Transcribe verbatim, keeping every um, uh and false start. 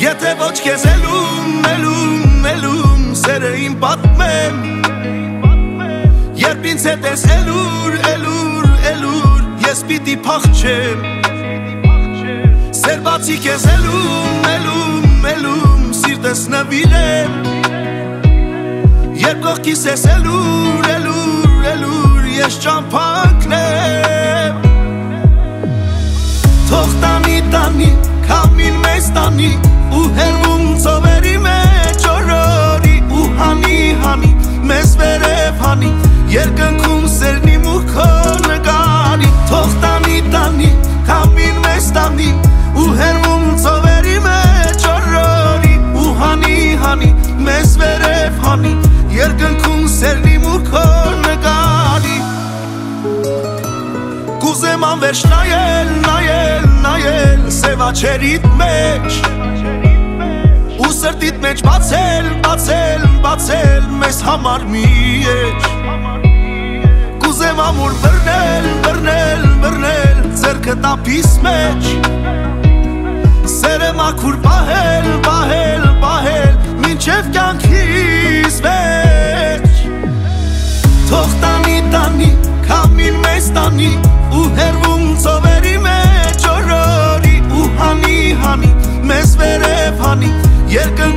Եթե ոչ քեզ էլում, էլում, էլում սերը իմ պատմեմ Երբ ինձ հետ ես էլուր, էլուր, էլուր ես պիտի փախչեմ Սեր բացի քեզ էլում, էլում, էլում սիրտս նվիրեմ Երբ կողքիս ես էլուր, էլուր, էլուր ես ճամփակնեմ Թող տանի, տանի, քամին մեզ տանի ու հերվում ծովերի մեջ օրորի ու հանի, հանի, մեզ վերև հանի երկնքում սերնի ու քո նկարի Թող տանի, տանի, քամին մեզ տանի ու հերվում ծովերի մեջ օրորի ու հանի, հանի, մեզ վերև հանի երկնքում սերնի ու քո նկարի Կուզեմ անվերջ նայել, նայել, նայել սևաչերիդ մեջ ու սրտիդ մեջ բացել, բացել, բացել մեզ համար մի էջ Կուզեմ ամուր բռնել, բռնել, բռնել ձեռքը տափիս մեջ Սերը մաքուր պահել, պահել, պահել մինչև կյանքիս վերջ Թող տանի, տանի, քամին մեզ տանի ու հերվում ծովերի մեջ օրորի ու հանի, հանի, մեզ վերև հանի երկնքում